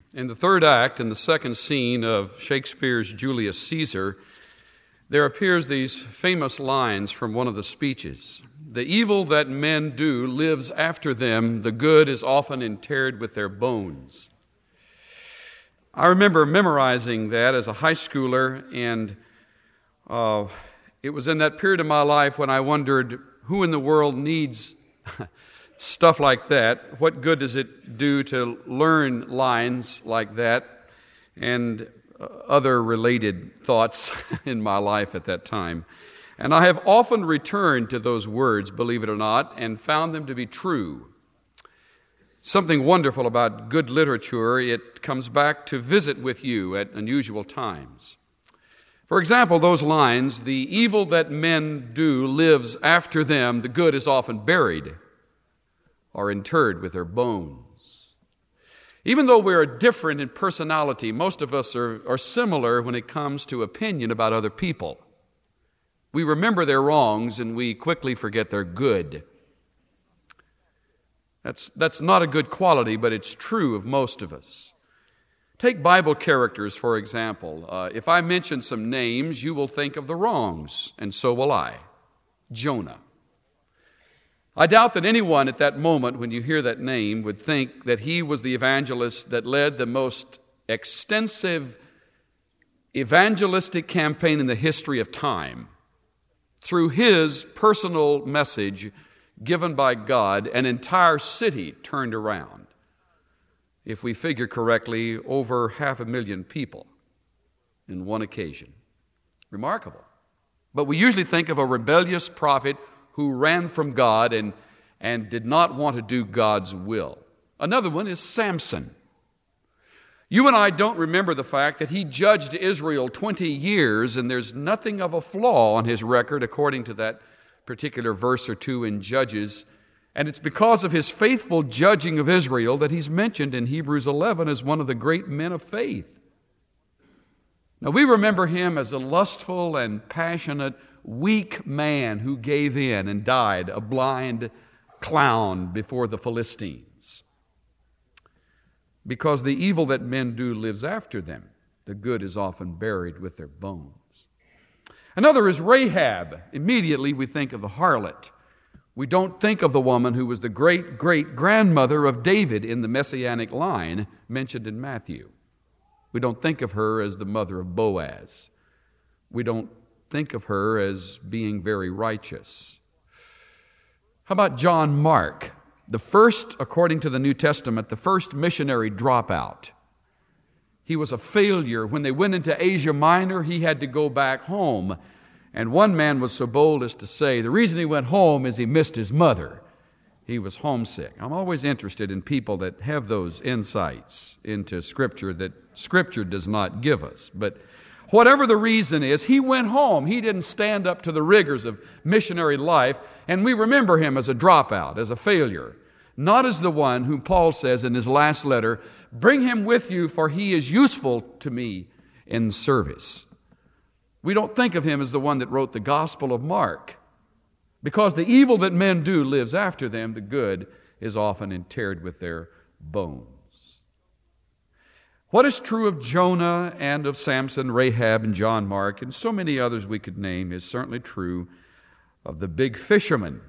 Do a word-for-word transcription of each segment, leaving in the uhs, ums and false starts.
In the third act, in the second scene of Shakespeare's Julius Caesar, there appears these famous lines from one of the speeches. The evil that men do lives after them, the good is often interred with their bones. I remember memorizing that as a high schooler, and uh, it was in that period of my life when I wondered, who in the world needs stuff like that? What good does it do to learn lines like that and other related thoughts in my life at that time? And I have often returned to those words, believe it or not, and found them to be true. Something wonderful about good literature, it comes back to visit with you at unusual times. For example, those lines, the evil that men do lives after them, the good is often buried or interred with their bones. Even though we are different in personality, most of us are, are similar when it comes to opinion about other people. We remember their wrongs and we quickly forget their good. That's, that's not a good quality, but it's true of most of us. Take Bible characters, for example. Uh, if I mention some names, you will think of the wrongs, and so will I. Jonah. I doubt that anyone at that moment, when you hear that name, would think that he was the evangelist that led the most extensive evangelistic campaign in the history of time. Through his personal message given by God, an entire city turned around. If we figure correctly, over half a million people in one occasion. Remarkable. But we usually think of a rebellious prophet who ran from God and, and did not want to do God's will. Another one is Samson. You and I don't remember the fact that he judged Israel twenty years, and there's nothing of a flaw on his record according to that particular verse or two in Judges. And it's because of his faithful judging of Israel that he's mentioned in Hebrews eleven as one of the great men of faith. Now, we remember him as a lustful and passionate, weak man who gave in and died a blind clown before the Philistines. Because the evil that men do lives after them, the good is often buried with their bones. Another is Rahab. Immediately we think of the harlot. We don't think of the woman who was the great-great-grandmother of David in the Messianic line mentioned in Matthew. We don't think of her as the mother of Boaz. We don't think of her as being very righteous. How about John Mark? The first, according to the New Testament, the first missionary dropout. He was a failure. When they went into Asia Minor, he had to go back home. And one man was so bold as to say, the reason he went home is he missed his mother. He was homesick. I'm always interested in people that have those insights into Scripture that Scripture does not give us. But whatever the reason is, he went home. He didn't stand up to the rigors of missionary life, and we remember him as a dropout, as a failure, not as the one whom Paul says in his last letter, bring him with you, for he is useful to me in service. We don't think of him as the one that wrote the Gospel of Mark. Because the evil that men do lives after them, the good is often interred with their bones. What is true of Jonah and of Samson, Rahab, and John Mark, and so many others we could name, is certainly true of the big fisherman,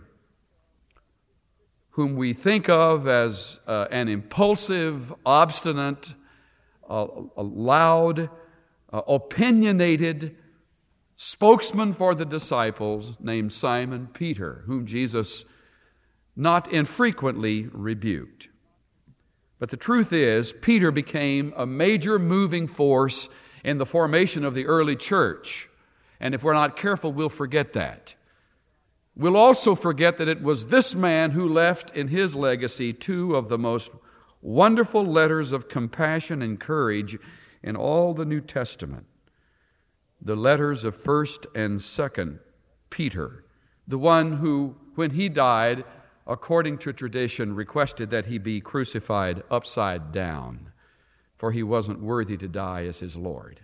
whom we think of as uh, an impulsive, obstinate, uh, a loud, uh, opinionated spokesman for the disciples named Simon Peter, whom Jesus not infrequently rebuked. But the truth is, Peter became a major moving force in the formation of the early church. And if we're not careful, we'll forget that. We'll also forget that it was this man who left in his legacy two of the most wonderful letters of compassion and courage in all the New Testament. The letters of First and Second Peter, the one who, when he died, according to tradition, requested that he be crucified upside down, for he wasn't worthy to die as his Lord.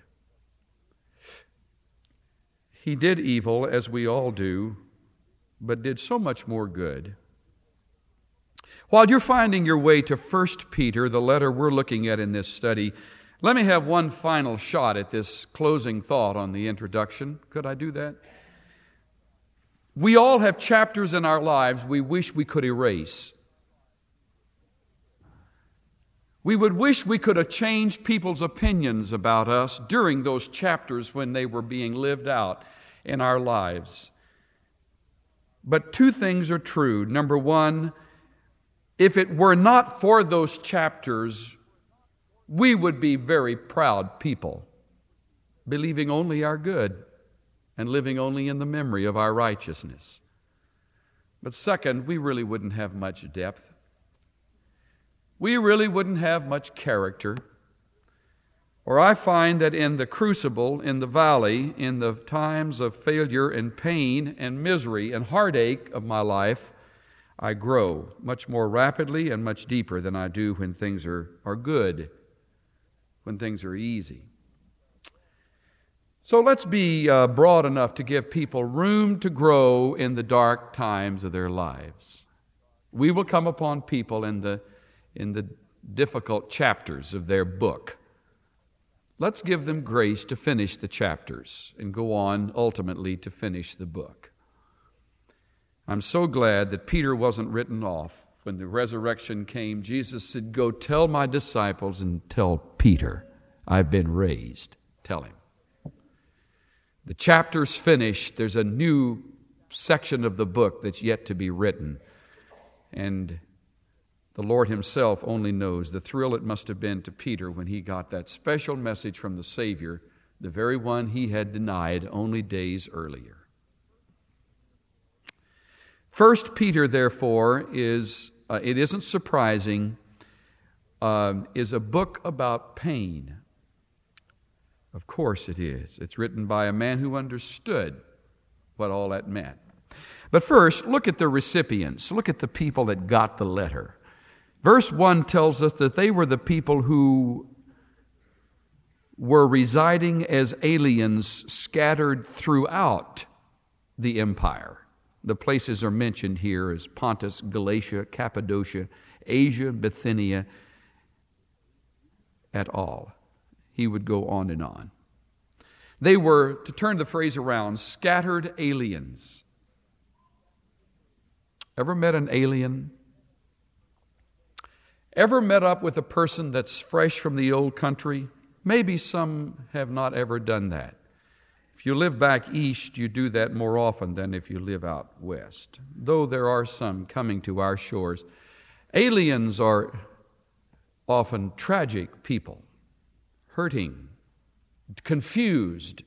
He did evil, as we all do, but did so much more good. While you're finding your way to First Peter, the letter we're looking at in this study, let me have one final shot at this closing thought on the introduction. Could I do that? We all have chapters in our lives we wish we could erase. We would wish we could have changed people's opinions about us during those chapters when they were being lived out in our lives. But two things are true. Number one, if it were not for those chapters, we would be very proud people, believing only our good and living only in the memory of our righteousness. But second, we really wouldn't have much depth. We really wouldn't have much character. Or I find that in the crucible, in the valley, in the times of failure and pain and misery and heartache of my life, I grow much more rapidly and much deeper than I do when things are, are good, when things are easy. So let's be uh, broad enough to give people room to grow in the dark times of their lives. We will come upon people in the in the difficult chapters of their book. Let's give them grace to finish the chapters and go on ultimately to finish the book. I'm so glad that Peter wasn't written off. When the resurrection came, Jesus said, "Go tell my disciples and tell Peter, I've been raised." Tell him. The chapter's finished. There's a new section of the book that's yet to be written. And the Lord himself only knows the thrill it must have been to Peter when he got that special message from the Savior, the very one he had denied only days earlier. First Peter, therefore, is, uh, it isn't surprising, uh, is a book about pain. Of course it is. It's written by a man who understood what all that meant. But first, look at the recipients. Look at the people that got the letter. Verse one tells us that they were the people who were residing as aliens scattered throughout the empire. The places are mentioned here as Pontus, Galatia, Cappadocia, Asia, Bithynia, et al. He would go on and on. They were, to turn the phrase around, scattered aliens. Ever met an alien? Ever met up with a person that's fresh from the old country? Maybe some have not ever done that. If you live back east, you do that more often than if you live out west, though there are some coming to our shores. Aliens are often tragic people, hurting, confused,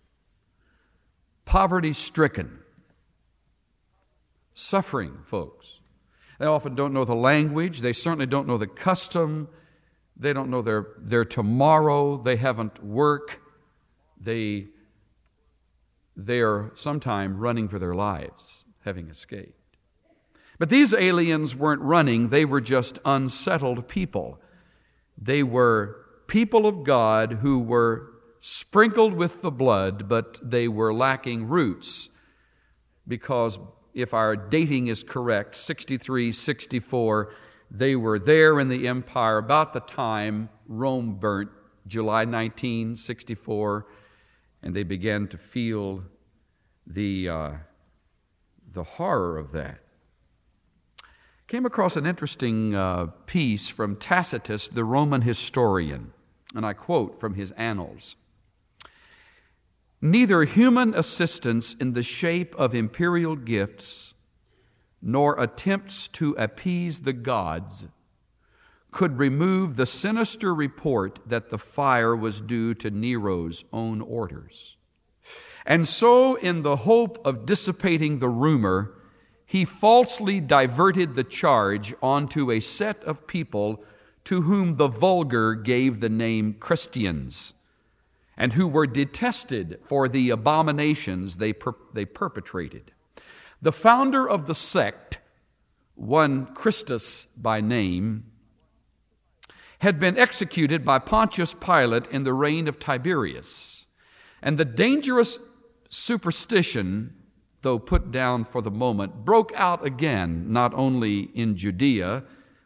poverty-stricken, suffering folks. They often don't know the language. They certainly don't know the custom. They don't know their, their tomorrow. They haven't work. They, they are sometime running for their lives, having escaped. But these aliens weren't running. They were just unsettled people. They were people of God who were sprinkled with the blood, but they were lacking roots because if our dating is correct, sixty-three, sixty-four, they were there in the empire about the time Rome burnt, July nineteenth, sixty-four, and they began to feel the, uh, the horror of that. Came across an interesting uh, piece from Tacitus, the Roman historian, and I quote from his annals. "Neither human assistance in the shape of imperial gifts nor attempts to appease the gods could remove the sinister report that the fire was due to Nero's own orders. And so, in the hope of dissipating the rumor, he falsely diverted the charge onto a set of people to whom the vulgar gave the name Christians, and who were detested for the abominations they per- they perpetrated. The founder of the sect, one Christus by name, had been executed by Pontius Pilate in the reign of Tiberius, and the dangerous superstition, though put down for the moment, broke out again, not only in Judea,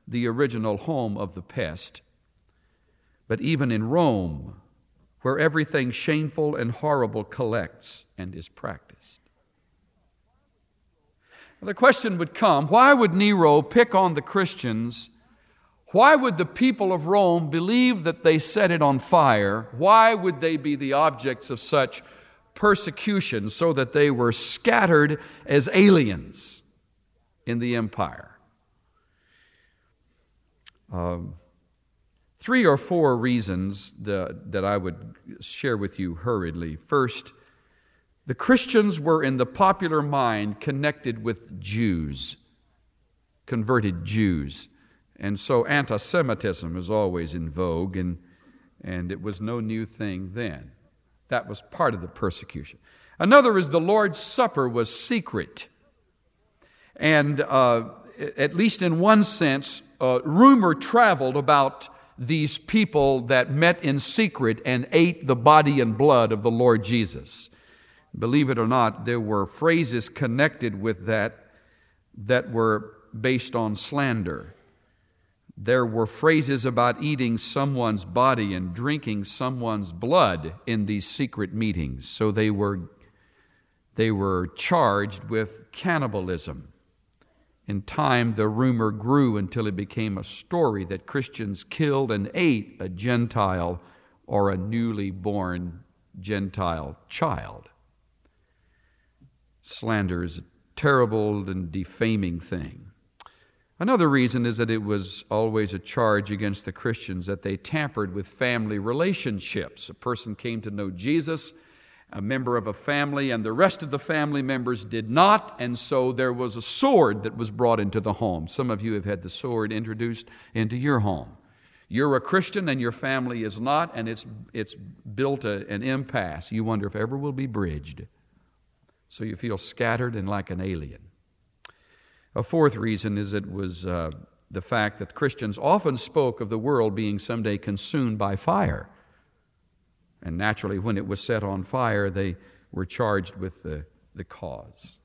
the original home of the pest, but even in Rome, where everything shameful and horrible collects and is practiced. The question would come, why would Nero pick on the Christians? Why would the people of Rome believe that they set it on fire? Why would they be the objects of such persecution so that they were scattered as aliens in the empire? Um, three or four reasons that, that I would share with you hurriedly. First, the Christians were in the popular mind connected with Jews, converted Jews. And so anti-Semitism is always in vogue, and, and it was no new thing then. That was part of the persecution. Another is the Lord's Supper was secret. And uh, at least in one sense, uh, rumor traveled about these people that met in secret and ate the body and blood of the Lord Jesus. Believe it or not, there were phrases connected with that that were based on slander. There were phrases about eating someone's body and drinking someone's blood in these secret meetings. So they were, they were charged with cannibalism. In time, the rumor grew until it became a story that Christians killed and ate a Gentile or a newly born Gentile child. Slander is a terrible and defaming thing. Another reason is that it was always a charge against the Christians that they tampered with family relationships. A person came to know Jesus, a member of a family, and the rest of the family members did not, and so there was a sword that was brought into the home. Some of you have had the sword introduced into your home. You're a Christian and your family is not, and it's, it's built a, an impasse. You wonder if ever will be bridged. So you feel scattered and like an alien. A fourth reason is it was uh, the fact that Christians often spoke of the world being someday consumed by fire. And naturally, when it was set on fire, they were charged with the, the cause.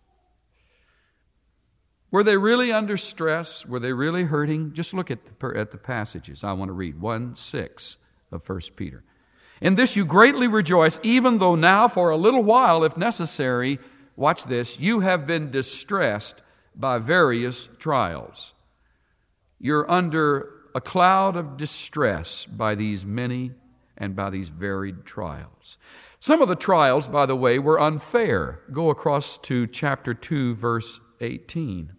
Were they really under stress? Were they really hurting? Just look at the, at the passages. I want to read one six of First Peter. In this you greatly rejoice, even though now for a little while, if necessary, watch this, you have been distressed by various trials. You're under a cloud of distress by these many and by these varied trials. Some of the trials, by the way, were unfair. Go across to chapter two, verse eighteen.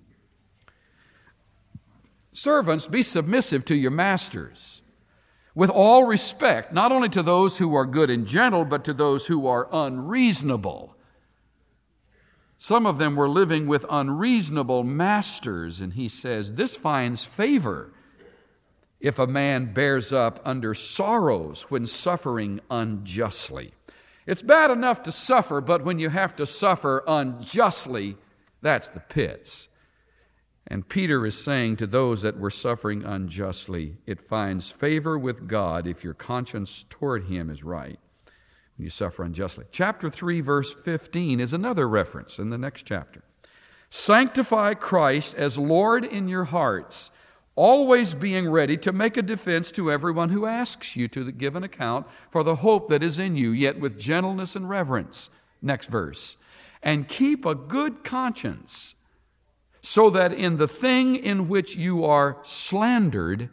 Servants, be submissive to your masters, with all respect, not only to those who are good and gentle, but to those who are unreasonable. Some of them were living with unreasonable masters, and he says, this finds favor if a man bears up under sorrows when suffering unjustly. It's bad enough to suffer, but when you have to suffer unjustly, that's the pits. And Peter is saying to those that were suffering unjustly, it finds favor with God if your conscience toward Him is right. You suffer unjustly. Chapter three, verse fifteen is another reference in the next chapter. Sanctify Christ as Lord in your hearts, always being ready to make a defense to everyone who asks you to give an account for the hope that is in you, yet with gentleness and reverence. Next verse. And keep a good conscience, so that in the thing in which you are slandered,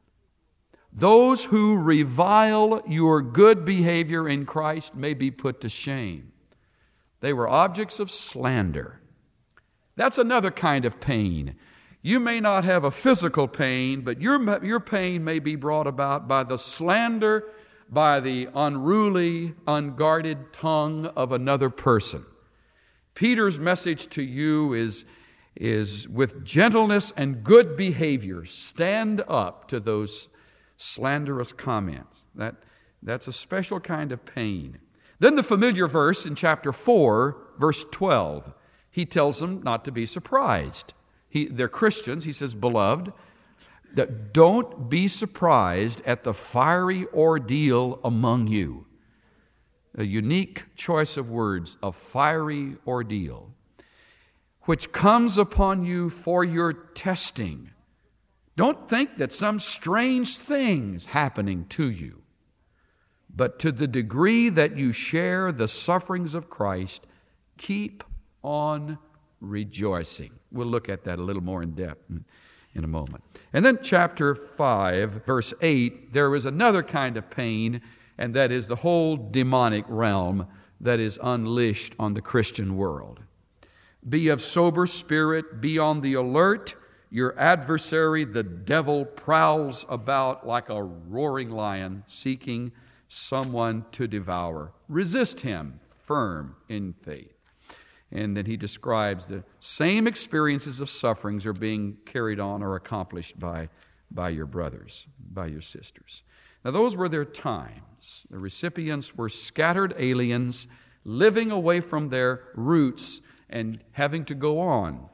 those who revile your good behavior in Christ may be put to shame. They were objects of slander. That's another kind of pain. You may not have a physical pain, but your, your pain may be brought about by the slander, by the unruly, unguarded tongue of another person. Peter's message to you is, is with gentleness and good behavior, stand up to those slanderous comments. That, that's a special kind of pain. Then the familiar verse in chapter four, verse twelve, he tells them not to be surprised. He, they're Christians. He says, beloved, that don't be surprised at the fiery ordeal among you. A unique choice of words, a fiery ordeal, which comes upon you for your testing, Don't think that some strange thing is happening to you, but to the degree that you share the sufferings of Christ, keep on rejoicing. We'll look at that a little more in depth in, in a moment. And then chapter five, verse eight, there is another kind of pain, and that is the whole demonic realm that is unleashed on the Christian world. Be of sober spirit, be on the alert. Your adversary, the devil, prowls about like a roaring lion, seeking someone to devour. Resist him, firm in faith. And then he describes the same experiences of sufferings are being carried on or accomplished by, by your brothers, by your sisters. Now, those were their times. The recipients were scattered aliens living away from their roots and having to go on.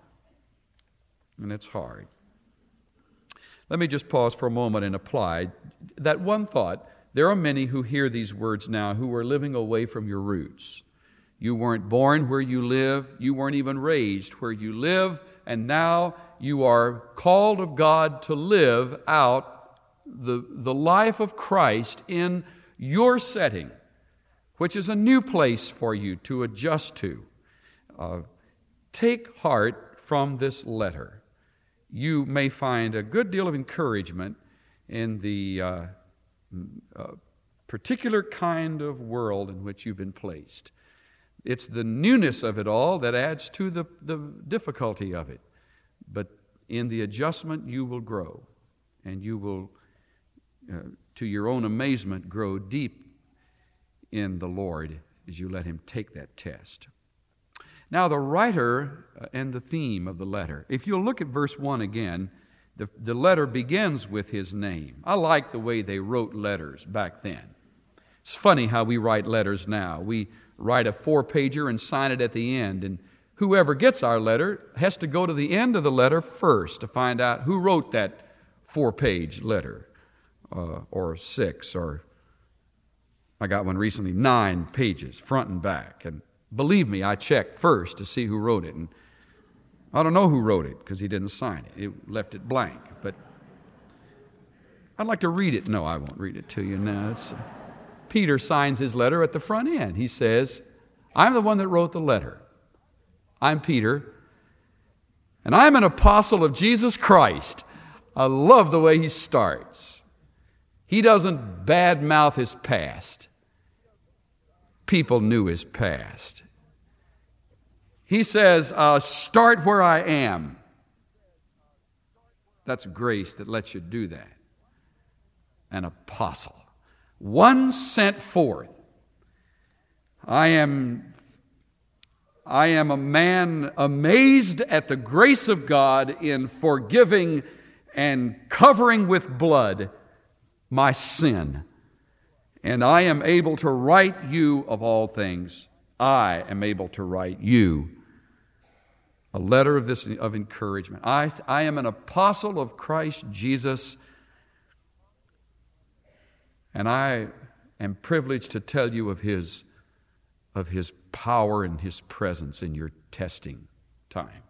And it's hard. Let me just pause for a moment and apply that one thought. There are many who hear these words now who are living away from your roots. You weren't born where you live. You weren't even raised where you live. And now you are called of God to live out the, the life of Christ in your setting, which is a new place for you to adjust to. Uh, take heart from this letter. You may find a good deal of encouragement in the uh, uh, particular kind of world in which you've been placed. It's the newness of it all that adds to the, the difficulty of it. But in the adjustment, you will grow, and you will, uh, to your own amazement, grow deep in the Lord as you let Him take that test. Now, the writer and the theme of the letter. If you'll look at verse one again, the, the letter begins with his name. I like the way they wrote letters back then. It's funny how we write letters now. We write a four-pager and sign it at the end, and whoever gets our letter has to go to the end of the letter first to find out who wrote that four-page letter, uh, or six, or I got one recently, nine pages, front and back, and believe me, I checked first to see who wrote it, and I don't know who wrote it because he didn't sign it. It left it blank, but I'd like to read it. No, I won't read it to you now. It's, uh, Peter signs his letter at the front end. He says, I'm the one that wrote the letter. I'm Peter, and I'm an apostle of Jesus Christ. I love the way he starts. He doesn't badmouth his past. People knew his past. He says, uh, start where I am. That's grace that lets you do that. An apostle. One sent forth. I am, I am a man amazed at the grace of God in forgiving and covering with blood my sin. And I am able to write you of all things. I am able to write you a letter of this of encouragement. I, I am an apostle of Christ Jesus, and I am privileged to tell you of His, of His power and His presence in your testing time.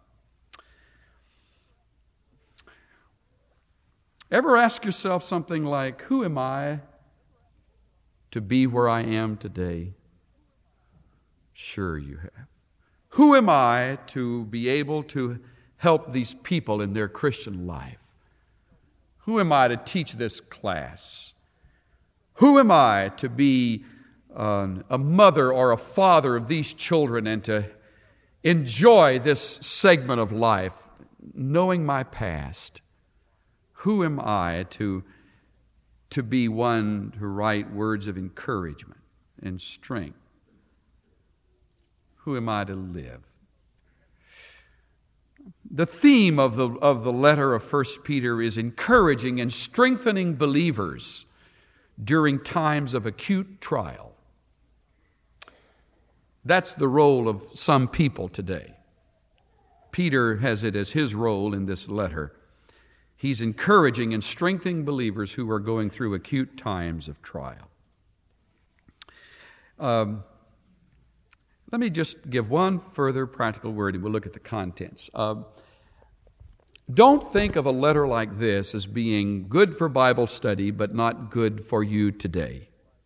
Ever ask yourself something like, who am I to be where I am today? Sure you have. Who am I to be able to help these people in their Christian life? Who am I to teach this class? Who am I to be uh, a mother or a father of these children and to enjoy this segment of life, knowing my past? Who am I to to be one to write words of encouragement and strength? Who am I to live? The theme of the, of the letter of First Peter is encouraging and strengthening believers during times of acute trial. That's the role of some people today. Peter has it as his role in this letter. He's encouraging and strengthening believers who are going through acute times of trial. Um, let me just give one further practical word, and we'll look at the contents. Uh, Don't think of a letter like this as being good for Bible study, but not good for you today.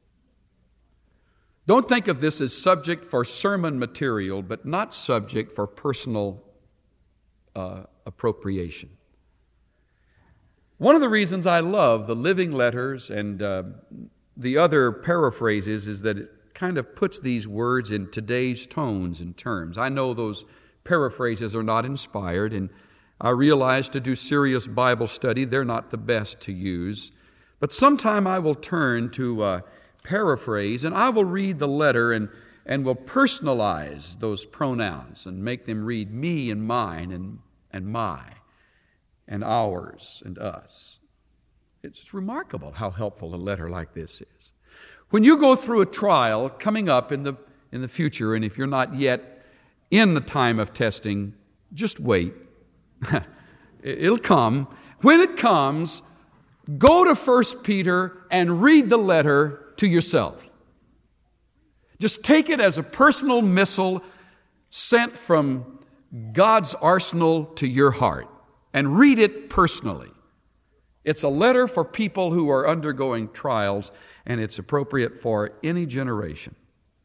Don't think of this as subject for sermon material, but not subject for personal uh, appropriation. One of the reasons I love the living letters and uh, the other paraphrases is that it kind of puts these words in today's tones and terms. I know those paraphrases are not inspired, and I realize to do serious Bible study, they're not the best to use. But sometime I will turn to uh, paraphrase, and I will read the letter and, and will personalize those pronouns and make them read me and mine and, and my and ours and us. It's remarkable how helpful a letter like this is. When you go through a trial coming up in the, in the future, and if you're not yet in the time of testing, just wait. It'll come. When it comes, go to First Peter and read the letter to yourself. Just take it as a personal missile sent from God's arsenal to your heart and read it personally. It's a letter for people who are undergoing trials, and it's appropriate for any generation.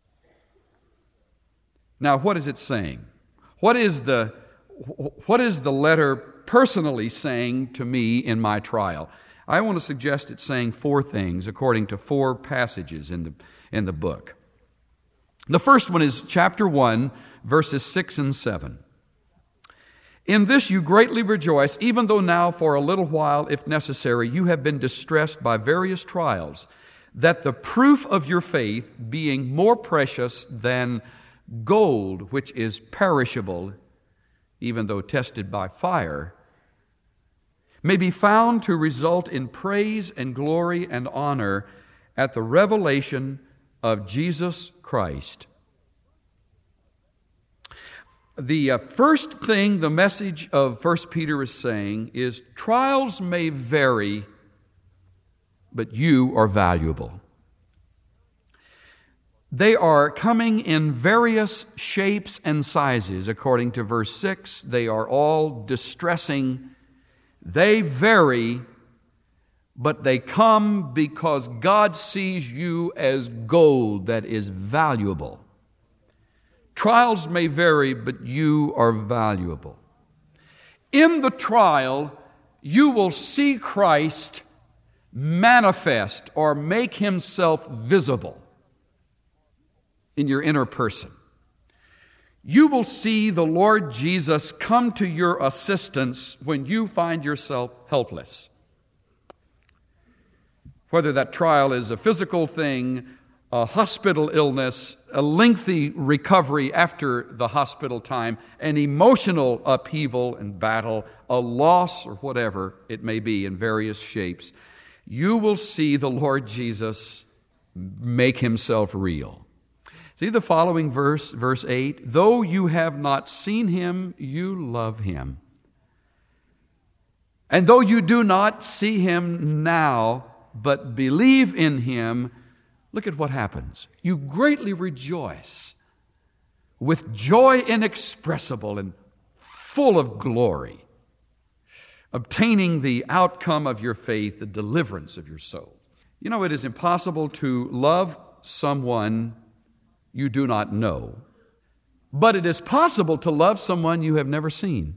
Now, what is it saying? What is the what is the letter personally saying to me in my trial? I want to suggest it's saying four things according to four passages in the in the book. The first one is chapter one, verses six and seven. In this you greatly rejoice, even though now for a little while, if necessary, you have been distressed by various trials, that the proof of your faith, being more precious than gold, which is perishable, even though tested by fire, may be found to result in praise and glory and honor at the revelation of Jesus Christ. The uh, first thing the message of First Peter is saying is trials may vary, but you are valuable. They are coming in various shapes and sizes. According to verse six, they are all distressing. They vary, but they come because God sees you as gold that is valuable. Trials may vary, but you are valuable. In the trial, you will see Christ manifest or make himself visible in your inner person. You will see the Lord Jesus come to your assistance when you find yourself helpless. Whether that trial is a physical thing, a hospital illness, a lengthy recovery after the hospital time, an emotional upheaval and battle, a loss or whatever it may be in various shapes, you will see the Lord Jesus make himself real. See the following verse, verse eight, though you have not seen him, you love him. And though you do not see him now, but believe in him, look at what happens. You greatly rejoice with joy inexpressible and full of glory, obtaining the outcome of your faith, the deliverance of your soul. You know, it is impossible to love someone you do not know, but it is possible to love someone you have never seen.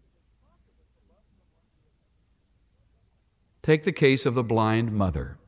Take the case of the blind mother.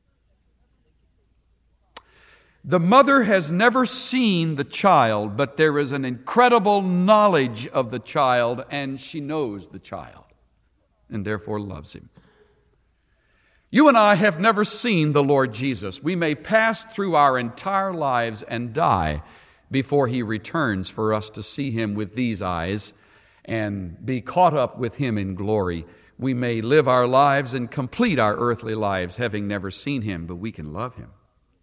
The mother has never seen the child, but there is an incredible knowledge of the child, and she knows the child, and therefore loves him. You and I have never seen the Lord Jesus. We may pass through our entire lives and die before he returns for us to see him with these eyes and be caught up with him in glory. We may live our lives and complete our earthly lives having never seen him, but we can love him.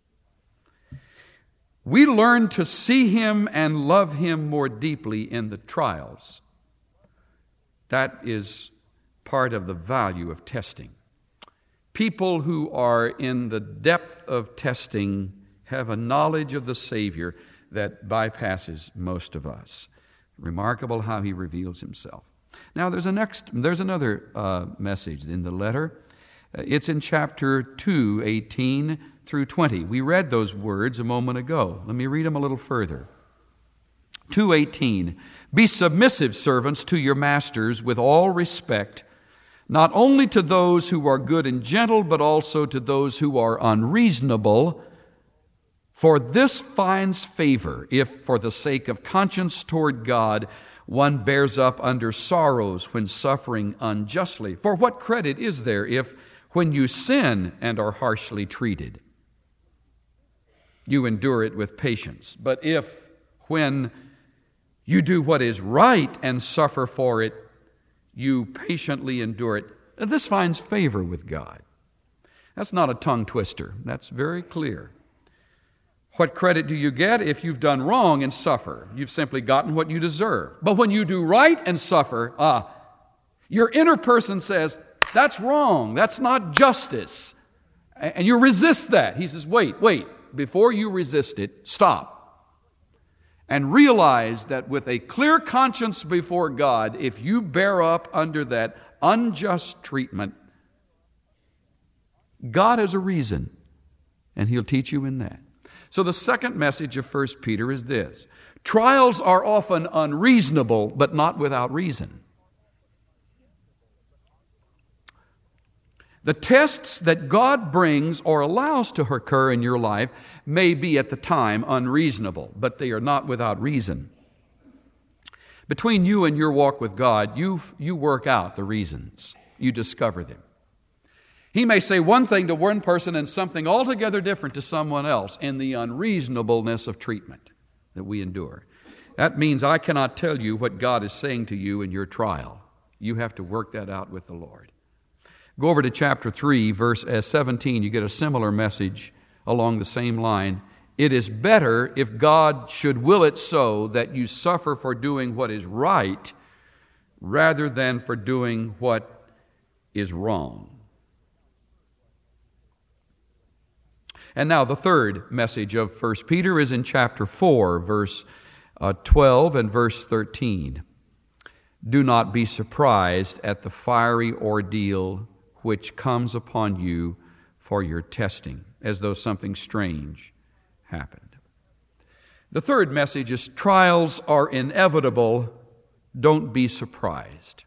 We learn to see him and love him more deeply in the trials. That is part of the value of testing. People who are in the depth of testing have a knowledge of the Savior that bypasses most of us. Remarkable how he reveals himself. Now, there's a next, there's another uh, message in the letter. It's in chapter two, eighteen through twenty. We read those words a moment ago. Let me read them a little further. two eighteen, be submissive servants to your masters with all respect, not only to those who are good and gentle, but also to those who are unreasonable. For this finds favor, if for the sake of conscience toward God, one bears up under sorrows when suffering unjustly. For what credit is there if, when you sin and are harshly treated, you endure it with patience? But if, when you do what is right and suffer for it, you patiently endure it, this finds favor with God. That's not a tongue twister. That's very clear. What credit do you get if you've done wrong and suffer? You've simply gotten what you deserve. But when you do right and suffer, ah, your inner person says, that's wrong. That's not justice. And you resist that. He says, wait, wait. Before you resist it, stop. And realize that with a clear conscience before God, if you bear up under that unjust treatment, God has a reason, and He'll teach you in that. So the second message of First Peter is this: trials are often unreasonable, but not without reason. The tests that God brings or allows to occur in your life may be at the time unreasonable, but they are not without reason. Between you and your walk with God, you, you work out the reasons. You discover them. He may say one thing to one person and something altogether different to someone else in the unreasonableness of treatment that we endure. That means I cannot tell you what God is saying to you in your trial. You have to work that out with the Lord. Go over to chapter three, verse seventeen. You get a similar message along the same line. It is better, if God should will it so, that you suffer for doing what is right rather than for doing what is wrong. And now the third message of First Peter is in chapter four, verse twelve and verse thirteen. Do not be surprised at the fiery ordeal which comes upon you for your testing, as though something strange happened. The third message is trials are inevitable. Don't be surprised.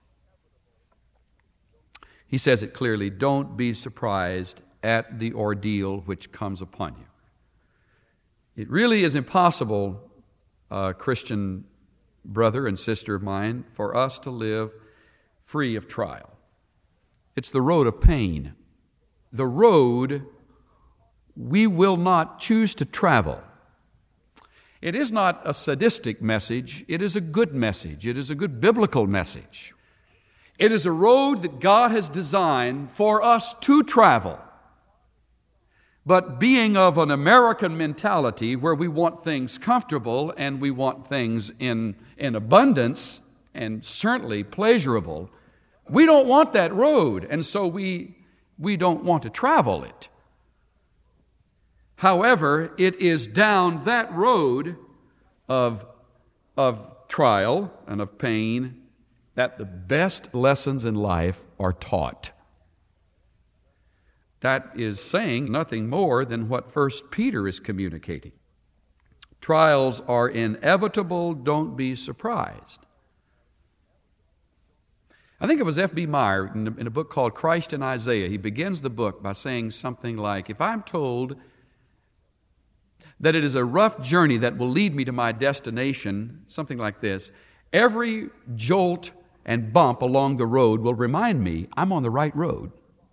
He says it clearly, don't be surprised at the ordeal which comes upon you. It really is impossible, uh, Christian brother and sister of mine, for us to live free of trial. It's the road of pain. The road we will not choose to travel. It is not a sadistic message. It is a good message. It is a good biblical message. It is a road that God has designed for us to travel. But being of an American mentality where we want things comfortable and we want things in, in abundance and certainly pleasurable, we don't want that road, and so we, we don't want to travel it. However, it is down that road of, of trial and of pain that the best lessons in life are taught. That is saying nothing more than what First Peter is communicating. Trials are inevitable, don't be surprised. I think it was F B Meyer in a, in a book called Christ in Isaiah. He begins the book by saying something like, if I'm told that it is a rough journey that will lead me to my destination, something like this, every jolt and bump along the road will remind me I'm on the right road.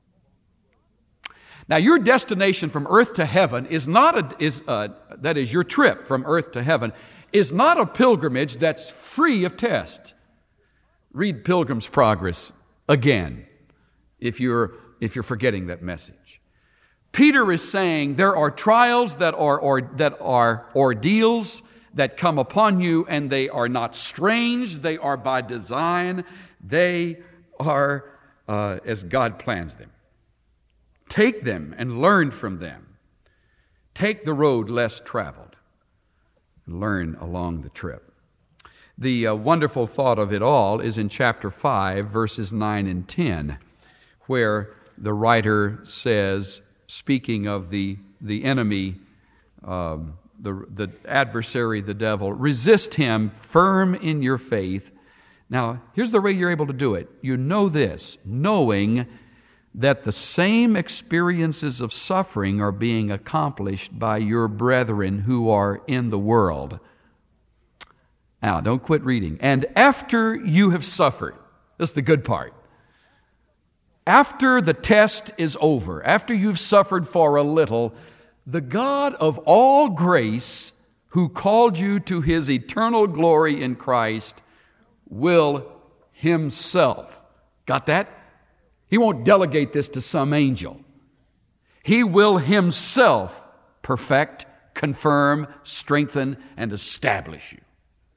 Now, your destination from earth to heaven is not a, is a, that is your trip from earth to heaven, is not a pilgrimage that's free of test. Read Pilgrim's Progress again if you're, if you're forgetting that message. Peter is saying there are trials that are, or, that are ordeals that come upon you, and they are not strange. They are by design. They are uh, as God plans them. Take them and learn from them. Take the road less traveled. Learn along the trip. The uh, wonderful thought of it all is in chapter five, verses nine and ten, where the writer says, speaking of the, the enemy, um, the, the adversary, the devil, resist him firm in your faith. Now, here's the way you're able to do it. You know this, knowing that the same experiences of suffering are being accomplished by your brethren who are in the world. Now, don't quit reading. And after you have suffered, this is the good part. After the test is over, after you've suffered for a little, the God of all grace, who called you to His eternal glory in Christ, will Himself, got that? He won't delegate this to some angel. He will Himself perfect, confirm, strengthen, and establish you.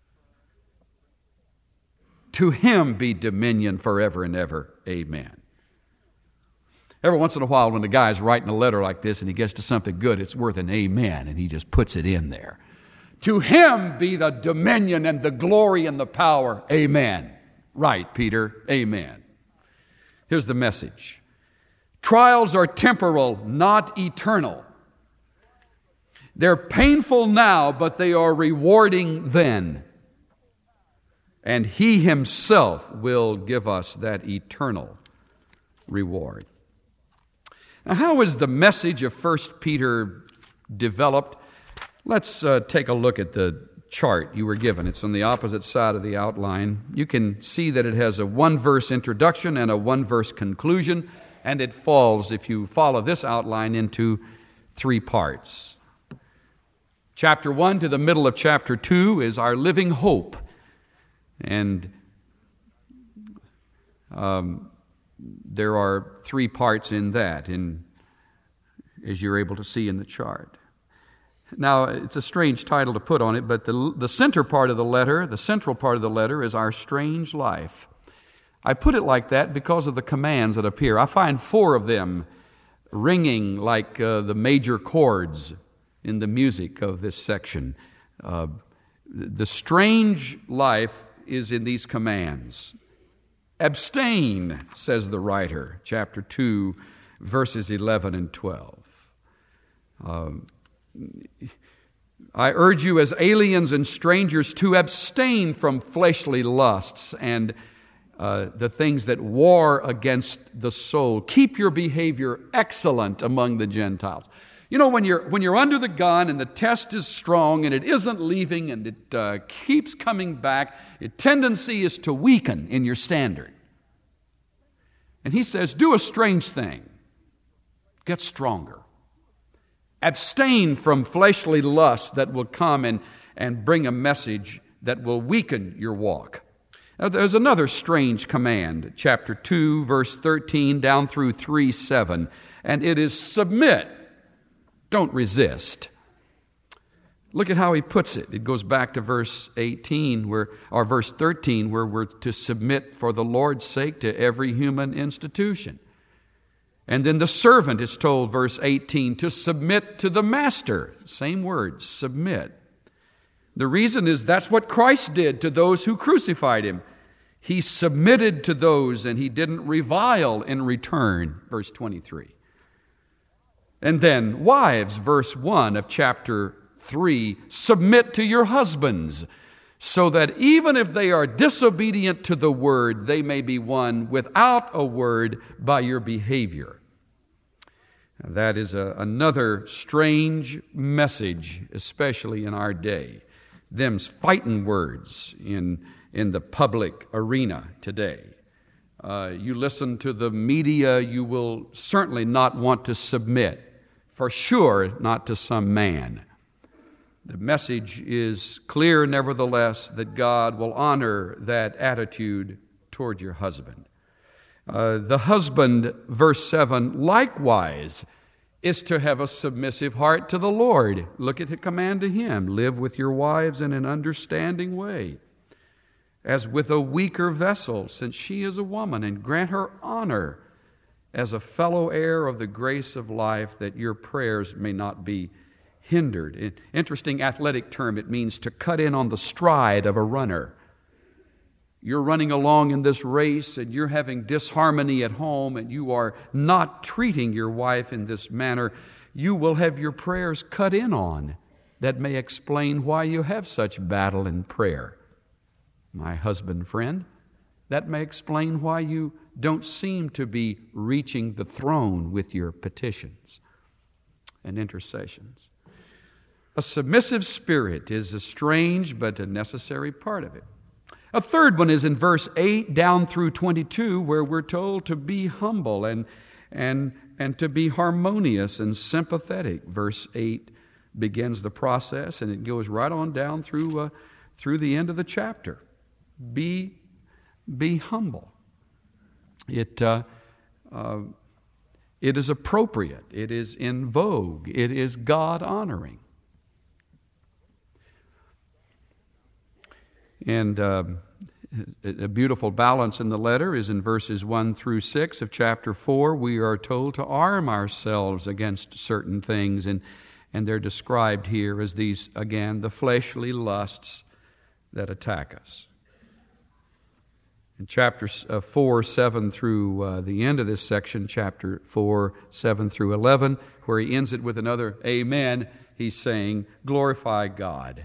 To Him be dominion forever and ever. Amen. Every once in a while when the guy's writing a letter like this and he gets to something good, it's worth an amen, and he just puts it in there. To Him be the dominion and the glory and the power. Amen. Right, Peter. Amen. Here's the message. Trials are temporal, not eternal. They're painful now, but they are rewarding then. And He Himself will give us that eternal reward. Now, how is the message of First Peter developed? Let's uh, take a look at the chart you were given. It's on the opposite side of the outline. You can see that it has a one-verse introduction and a one-verse conclusion, and it falls, if you follow this outline, into three parts. Chapter one to the middle of chapter two is our living hope. And um, there are three parts in that, in, as you're able to see in the chart. Now, it's a strange title to put on it, but the, the center part of the letter, the central part of the letter is our strange life. I put it like that because of the commands that appear. I find four of them ringing like uh, the major chords in the music of this section. Uh, the strange life is in these commands. Abstain, says the writer, chapter two, verses eleven and twelve. Um, I urge you as aliens and strangers to abstain from fleshly lusts and uh, the things that war against the soul. Keep your behavior excellent among the Gentiles. You know, when you're when you're under the gun and the test is strong and it isn't leaving and it uh, keeps coming back, its tendency is to weaken in your standard. And he says, do a strange thing. Get stronger. Abstain from fleshly lusts that will come and, and bring a message that will weaken your walk. Now, there's another strange command, chapter two, verse thirteen, down through three seven, and it is submit. Don't resist. Look at how he puts it. It goes back to verse eighteen, where, or verse thirteen, where we're to submit for the Lord's sake to every human institution. And then the servant is told, verse eighteen, to submit to the master. Same words, submit. The reason is that's what Christ did to those who crucified Him. He submitted to those and He didn't revile in return, verse twenty-three. And then, wives, verse one of chapter three, submit to your husbands, so that even if they are disobedient to the word, they may be won without a word by your behavior. Now, that is a, another strange message, especially in our day. Them's fighting words in, in the public arena today. Uh, you listen to the media, you will certainly not want to submit. For sure, not to some man. The message is clear, nevertheless, that God will honor that attitude toward your husband. Uh, the husband, verse seven, likewise is to have a submissive heart to the Lord. Look at the command to him. Live with your wives in an understanding way, as with a weaker vessel, since she is a woman, and grant her honor as a fellow heir of the grace of life, that your prayers may not be hindered. Interesting athletic term. It means to cut in on the stride of a runner. you're running along in this race and you're having disharmony at home and you are not treating your wife in this manner, you will have your prayers cut in on. That may explain why you have such battle in prayer. My husband friend, that may explain why you don't seem to be reaching the throne with your petitions and intercessions. A submissive spirit is a strange but a necessary part of it. A third one is in verse eight down through twenty-two, where we're told to be humble and, and, and to be harmonious and sympathetic. Verse eight begins the process, and it goes right on down through, uh, through the end of the chapter. Be, be humble. It, uh, uh, it is appropriate. It is in vogue. It is God-honoring. And uh, a beautiful balance in the letter is in verses one through six of chapter four. We are told to arm ourselves against certain things, and, and they're described here as these, again, the fleshly lusts that attack us. In chapter four, seven through uh, the end of this section, chapter four, seven through eleven, where he ends it with another amen, he's saying, glorify God.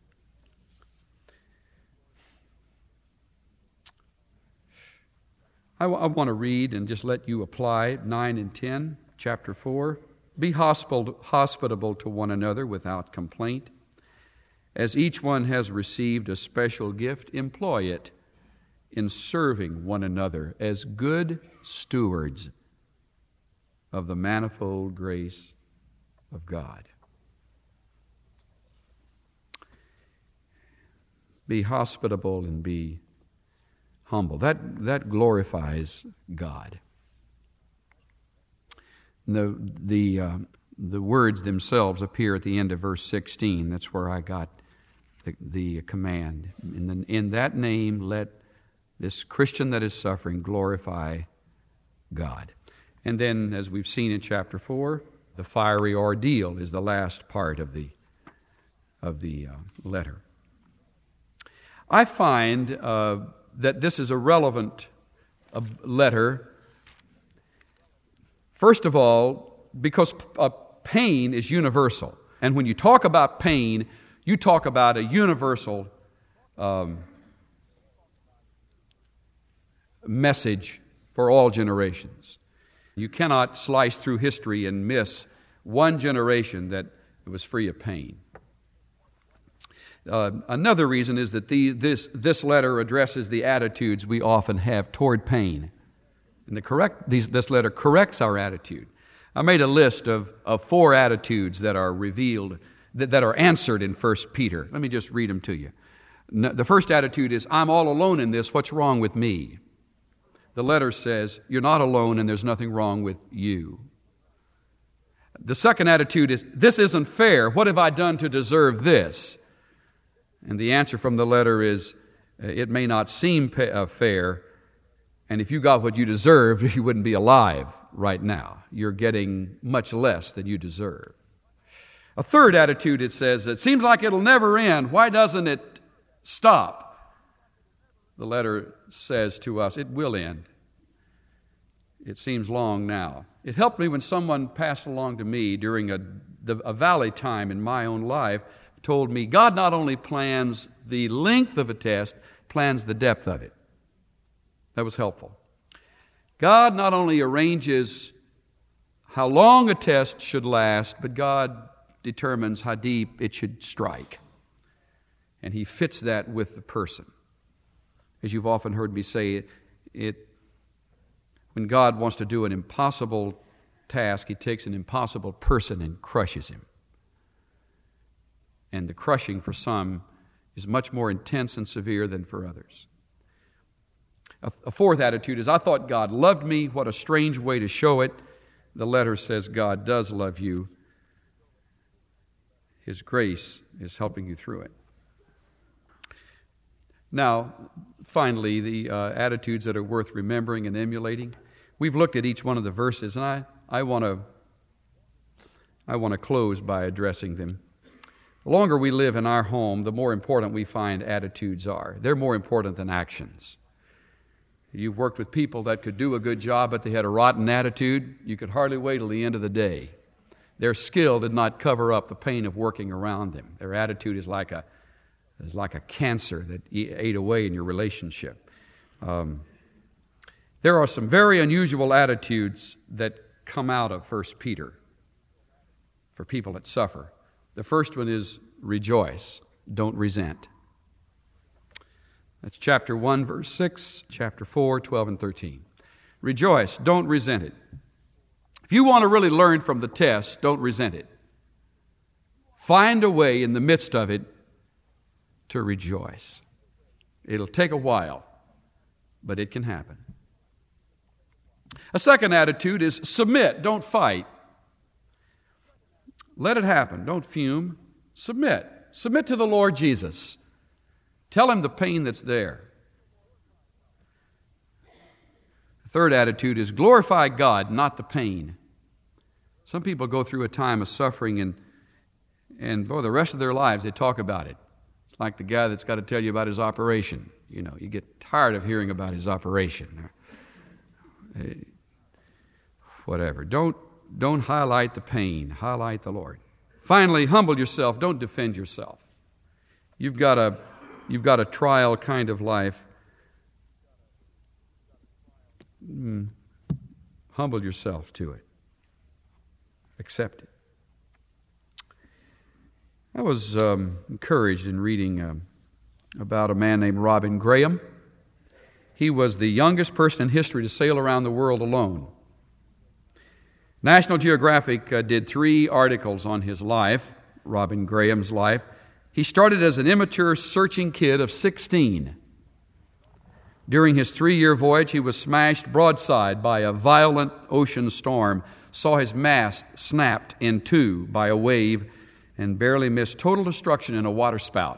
I, w- I want to read and just let you apply nine and ten, chapter four. Be hospitable, hospitable to one another without complaint. As each one has received a special gift, employ it in serving one another as good stewards of the manifold grace of God. Be hospitable and be humble. That, that glorifies God. The, the, uh, the words themselves appear at the end of verse sixteen. That's where I got the, the command. In, the, in that name, let this Christian that is suffering glorify God. And then, as we've seen in chapter four, the fiery ordeal is the last part of the, of the uh, letter. I find uh, that this is a relevant uh, letter, first of all, because uh, pain is universal. And when you talk about pain, you talk about a universal um, message for all generations. You cannot slice through history and miss one generation that was free of pain. Uh, another reason is that the, this, this letter addresses the attitudes we often have toward pain. And the correct, these, this letter corrects our attitude. I made a list of, of four attitudes that are revealed, that, that are answered in First Peter. Let me just read them to you. No, the first attitude is, I'm all alone in this, what's wrong with me? The letter says, you're not alone and there's nothing wrong with you. The second attitude is, this isn't fair, what have I done to deserve this? And the answer from the letter is, it may not seem fair, and if you got what you deserved, you wouldn't be alive right now. You're getting much less than you deserve. A third attitude, it says, it seems like it'll never end. Why doesn't it stop? The letter says to us, it will end. It seems long now. It helped me when someone passed along to me during a, a valley time in my own life, told me God not only plans the length of a test, plans the depth of it. That was helpful. God not only arranges how long a test should last, but God determines how deep it should strike. And He fits that with the person. As you've often heard me say, it, it when God wants to do an impossible task, He takes an impossible person and crushes him. And the crushing for some is much more intense and severe than for others. A, a fourth attitude is, I thought God loved me. What a strange way to show it. The letter says God does love you. His grace is helping you through it. Now, finally, the uh, attitudes that are worth remembering and emulating. We've looked at each one of the verses, and I, I want to I want to close by addressing them. The longer we live in our home, the more important we find attitudes are. They're more important than actions. You've worked with people that could do a good job, but they had a rotten attitude. You could hardly wait till the end of the day. Their skill did not cover up the pain of working around them. Their attitude is like a is like a cancer that ate away in your relationship. Um, there are some very unusual attitudes that come out of First Peter for people that suffer. The first one is rejoice, don't resent. That's chapter one, verse six, chapter four, twelve, and thirteen. Rejoice, don't resent it. If you want to really learn from the test, don't resent it. Find a way in the midst of it to rejoice. It'll take a while, but it can happen. A second attitude is submit, don't fight. Let it happen, don't fume. Submit. Submit to the Lord Jesus. Tell Him the pain that's there. The third attitude is glorify God, not the pain. Some people go through a time of suffering and, and boy, the rest of their lives they talk about it. It's like the guy that's got to tell you about his operation. You know, you get tired of hearing about his operation. Whatever. Don't, don't highlight the pain. Highlight the Lord. Finally, humble yourself. Don't defend yourself. You've got a, you've got a trial kind of life. Mm. Humble yourself to it. Accept it. I was um, encouraged in reading uh, about a man named Robin Graham. He was the youngest person in history to sail around the world alone. National Geographic uh, did three articles on his life, Robin Graham's life. He started as an immature, searching kid of sixteen. During his three-year voyage, he was smashed broadside by a violent ocean storm, saw his mast snapped in two by a wave, and barely missed total destruction in a waterspout.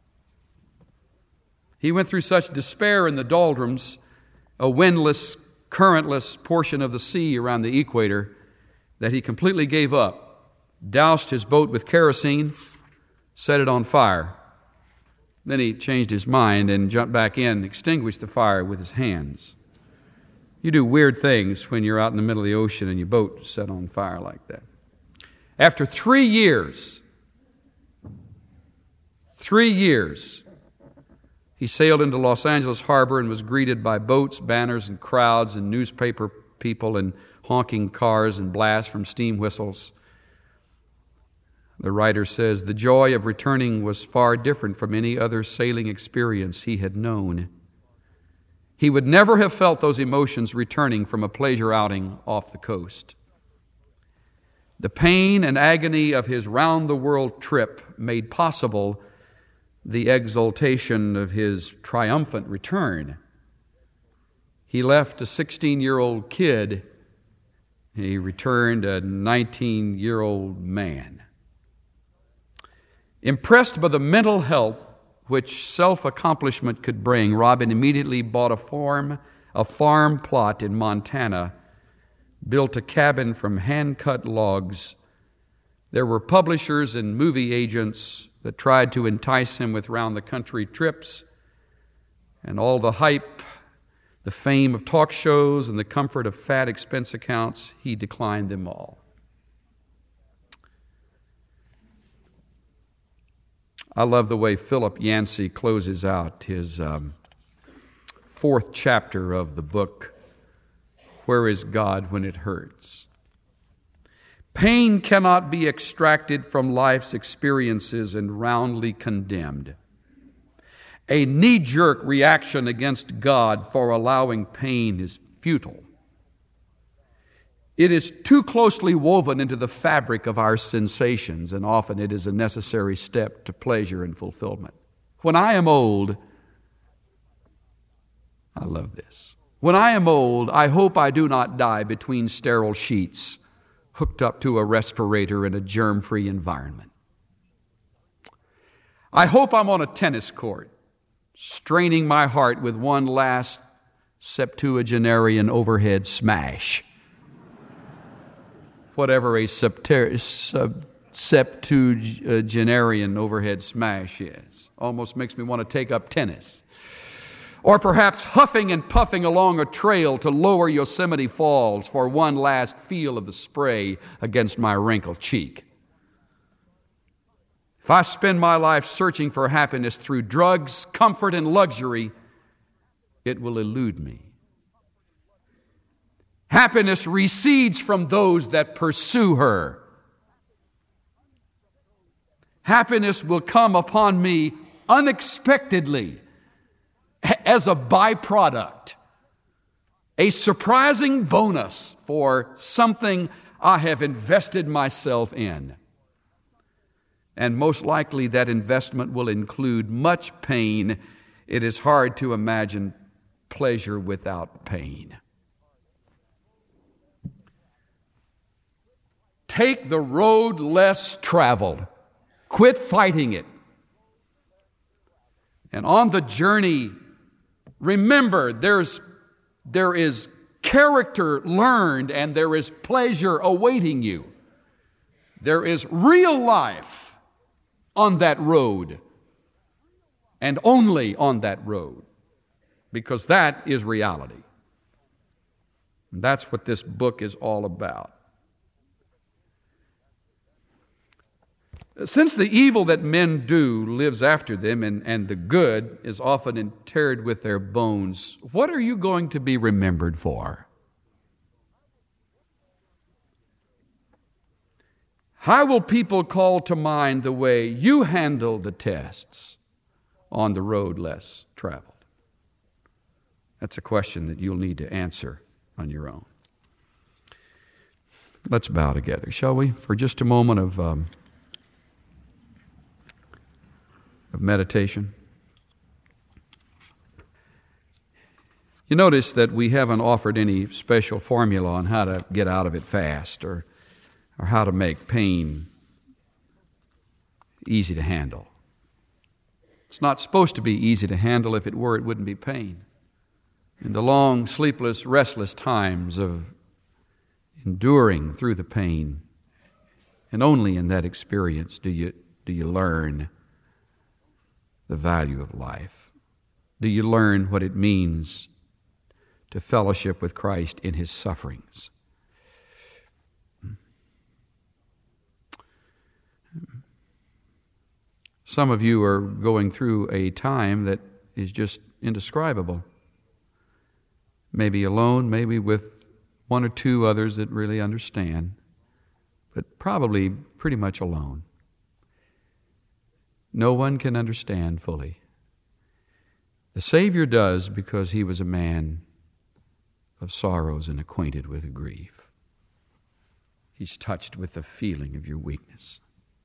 He went through such despair in the doldrums, a windless, currentless portion of the sea around the equator, that he completely gave up, doused his boat with kerosene, set it on fire. Then he changed his mind and jumped back in, extinguished the fire with his hands. You do weird things when you're out in the middle of the ocean and your boat is set on fire like that. After three years, three years, he sailed into Los Angeles Harbor and was greeted by boats, banners, and crowds, and newspaper people, and honking cars, and blasts from steam whistles. The writer says, the joy of returning was far different from any other sailing experience he had known. He would never have felt those emotions returning from a pleasure outing off the coast. The pain and agony of his round-the-world trip made possible the exultation of his triumphant return. He left a sixteen-year-old kid. He returned a nineteen-year-old man. Impressed by the mental health which self-accomplishment could bring, Robin immediately bought a farm, a farm plot in Montana, built a cabin from hand-cut logs. There were publishers and movie agents that tried to entice him with round-the-country trips, and all the hype, the fame of talk shows, and the comfort of fat expense accounts, he declined them all. I love the way Philip Yancey closes out his um, fourth chapter of the book, Where is God When It Hurts? Pain cannot be extracted from life's experiences and roundly condemned. A knee-jerk reaction against God for allowing pain is futile. It is too closely woven into the fabric of our sensations, and often it is a necessary step to pleasure and fulfillment. When I am old, I love this. When I am old, I hope I do not die between sterile sheets, hooked up to a respirator in a germ-free environment. I hope I'm on a tennis court, straining my heart with one last septuagenarian overhead smash. Whatever a septer- sub- septuagenarian overhead smash is. Almost makes me want to take up tennis. Or perhaps huffing and puffing along a trail to lower Yosemite Falls for one last feel of the spray against my wrinkled cheek. If I spend my life searching for happiness through drugs, comfort, and luxury, it will elude me. Happiness recedes from those that pursue her. Happiness will come upon me unexpectedly as a byproduct, a surprising bonus for something I have invested myself in. And most likely that investment will include much pain. It is hard to imagine pleasure without pain. Take the road less traveled. Quit fighting it. And on the journey, remember there's there is character learned and there is pleasure awaiting you. There is real life on that road, and only on that road, because that is reality. And that's what this book is all about. Since the evil that men do lives after them, and, and the good is often interred with their bones, what are you going to be remembered for? How will people call to mind the way you handled the tests on the road less traveled? That's a question that you'll need to answer on your own. Let's bow together, shall we, for just a moment of... Um, of meditation. You notice that we haven't offered any special formula on how to get out of it fast, or, or how to make pain easy to handle. It's not supposed to be easy to handle. If it were, it wouldn't be pain. In the long, sleepless, restless times of enduring through the pain, and only in that experience do you do you learn the value of life. Do you learn what it means to fellowship with Christ in His sufferings? Some of you are going through a time that is just indescribable. Maybe alone, maybe with one or two others that really understand, but probably pretty much alone. No one can understand fully. The Savior does, because He was a man of sorrows and acquainted with grief. He's touched with the feeling of your weakness.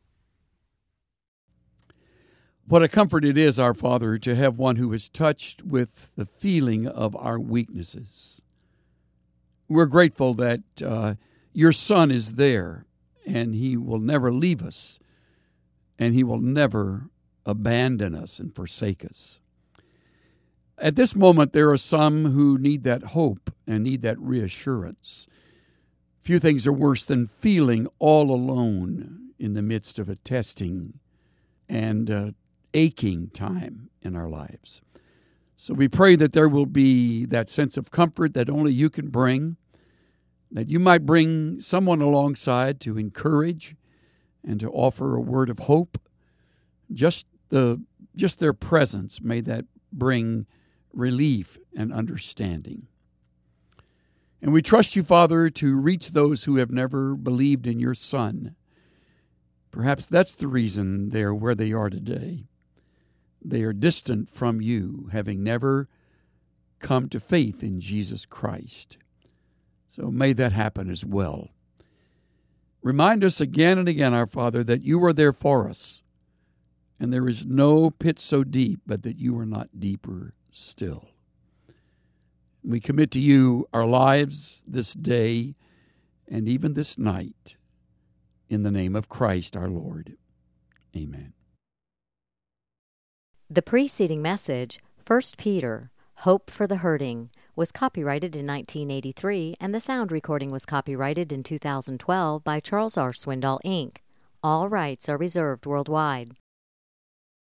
What a comfort it is, our Father, to have one who is touched with the feeling of our weaknesses. We're grateful that uh, your Son is there, and He will never leave us, and He will never abandon us and forsake us. At this moment, there are some who need that hope and need that reassurance. Few things are worse than feeling all alone in the midst of a testing and uh, aching time in our lives. So we pray that there will be that sense of comfort that only you can bring, that you might bring someone alongside to encourage and to offer a word of hope. Just the just their presence, may that bring relief and understanding. And we trust you, Father, to reach those who have never believed in your Son. Perhaps that's the reason they are where they are today. They are distant from you, having never come to faith in Jesus Christ. So may that happen as well. Remind us again and again, our Father, that you are there for us, and there is no pit so deep but that you are not deeper still. We commit to you our lives this day and even this night, in the name of Christ our Lord. Amen. The preceding message, First Peter, Hope for the Hurting, was copyrighted in nineteen eighty-three, and the sound recording was copyrighted in two thousand twelve by Charles R. Swindoll, Incorporated. All rights are reserved worldwide.